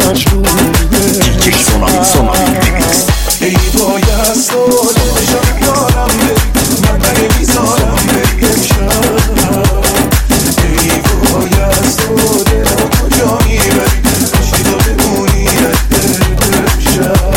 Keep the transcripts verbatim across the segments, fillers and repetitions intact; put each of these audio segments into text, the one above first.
مجبوره. دیجی سونامی سونامی ریمیکس. ای بایست و دلشم دارم بری من نمیذارم بری امشب. ای بایست و دلم کجا میبری پشتی تو بمونی امشب.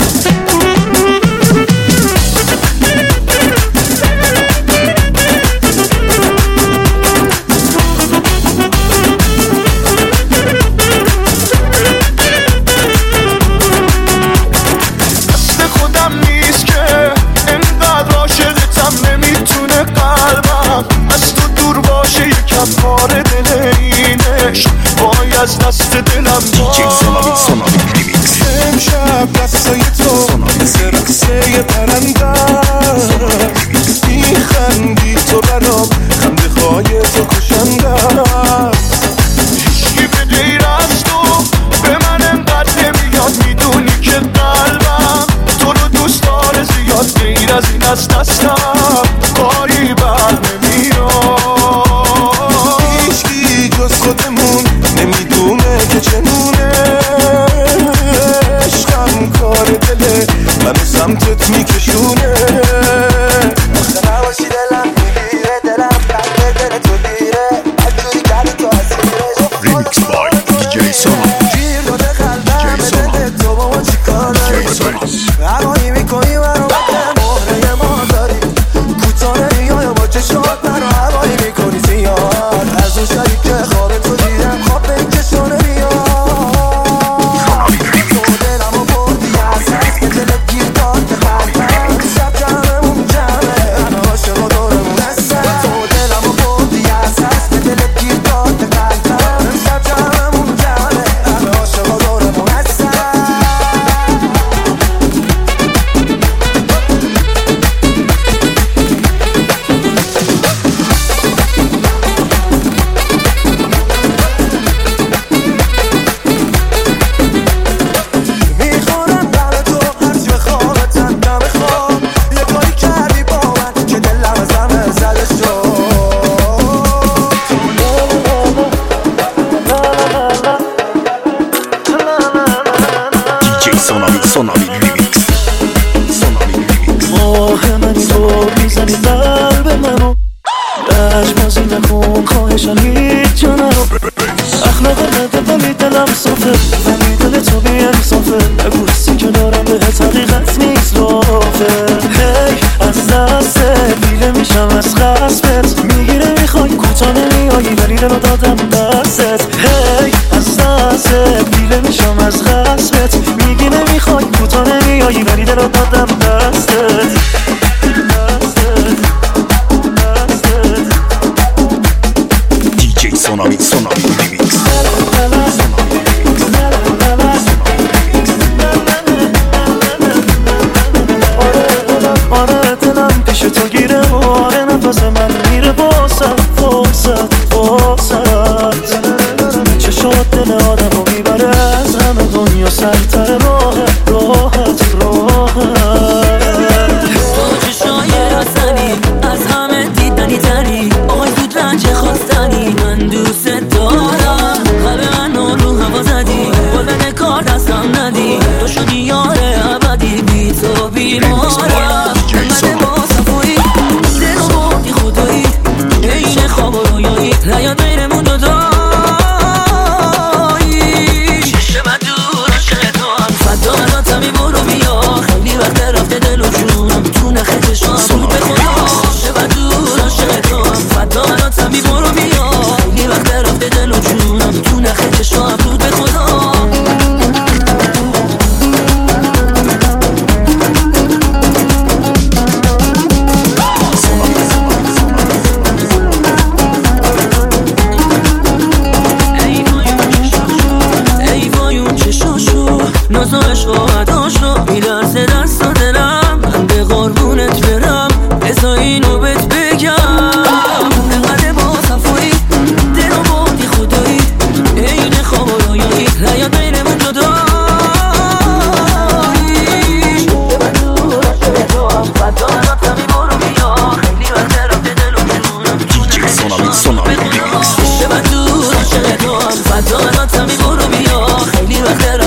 از دست دلم دیجی سونامی سونامی ریمیکس. امشب دستای تو مثل رقصه پرنده میخندی تو برام خنده های تو کشنده. هیچکی به غیر از تو به من انقدر نمیاد میدونی که قلبم تو رو دوست داره زیاد غیر از این از دستم کاری بر نمیاد. هیچکی جز خودمون نمیدونه که چنونه عشقم کار دله منو سمتت میکشونه. آخه نباشی دلم میگیره دلم قلب دل تو دیره هرجوری کردی تو اسیره. ریمیکس بای دیجی سونامی. گیر داده قلبم به دل تو با ما چی کار داری هوایی میکنی منو وقت مهره ما داری کوتاه نمیای و با چشمات منو هوایی میکنی زیاد از اون شبی که خواب تو دیدم خواب به این چشم نمیاد. تو دلمو بردی از هست به دلت گیر داد به قلبم شب جمعمون جمعه همه عاشق و دورمون هستن. تو دلمو بردی از هست به دلت گیر داد به قلبم شب جمعمون جمعه همه عاشق و دورمون هستن. میخورم قلب تو هرچی بخوابتم دم خواب یه کاری کردی با من که دلم از همه زده شد. دیجی سونامی سونامی ریمیکس. سونامی ریمیکس. ماه منی تو میزنی قلب منو عشق نکن خواهشان هیچ جا نرو. اخلاق بده ولی دلم صافه ولی دل تو بی انصافه نگو حسی که دارم بهت حقیقت نیست رافه. هی از دست دیله میشم از قصبت میگیره میخوای کوتا نمیایی ولی دلو دادم دستت. هی از دست دیله میشم از قصبت میگیره میخوای کوتا نمیایی ولی دلو دادم دستت. دیجی سونامی سونامی ریمیکس. آره دلم پیش تو گیره آره نفس من میره واسد واسد واسد. چشات دل آدم رو میبره از همه دنیا سرتر راحت راحت راحت. تو چشای رسنی از همه دیدنی تری آقای زود رنج خواستنی من دوست دارم قلب من رو هوا زدی بلبن کار دستم ندی تو شدی یار ابدی بی تو بیمارم. اومده با صفایی دل و بودی خدایی این خواب و رویایی نیاد بینمون دو سونامی ریمیکس. فدا راتمی برو بیا خیلی وقت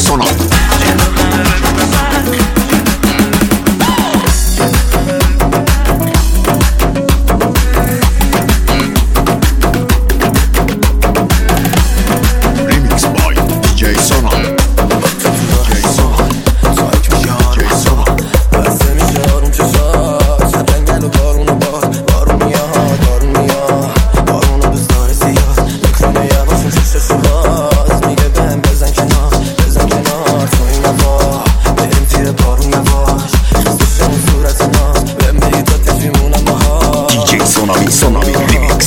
Sonali. Remix by دی جی Sonali. Sonali Remix.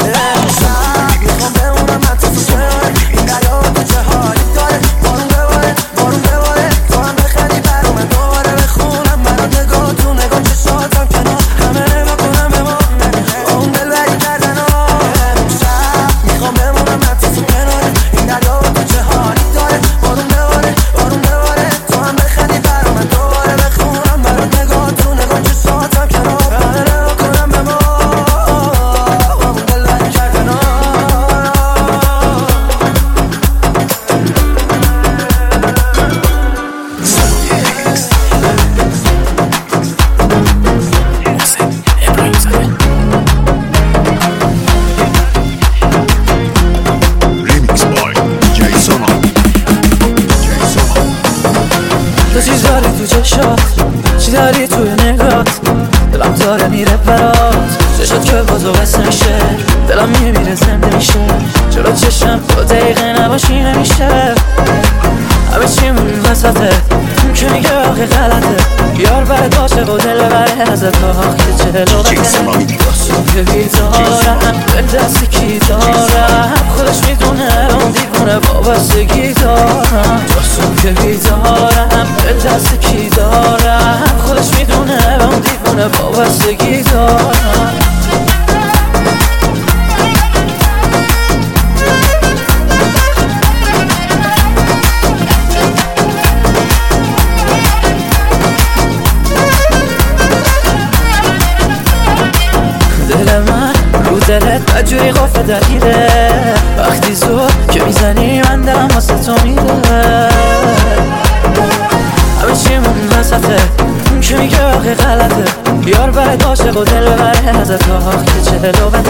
تو چی داری تو چشات، چی داری توی نگات، دلم داره میره برات، چشات که بازو قصه میشه، دلم میمیره زنده میشه، جلو چشم تو دقیقه نباشی نمیشه، همه چیمون وسطه، اون که میگه آخه غلطه، یار برد باشه و دل بره ازت آخ که جلو بده، داشتم که بیدارم، به دستی کی دارم، خودش میدونه اون دیوونه وابستگی دارم، داشتم که بیدارم، به دست کی دارم، خودش میدونه اون دیوونه وابستگی دارم. دل من رو دلت بدجوری قفل دقیقه، وقتی زور که میزنی من دلم واسه تو میده، همه چیمون وسطه، اون که میگه آخه غلطه، یار برد باشه و دل بره ازت آخ که جلو بده.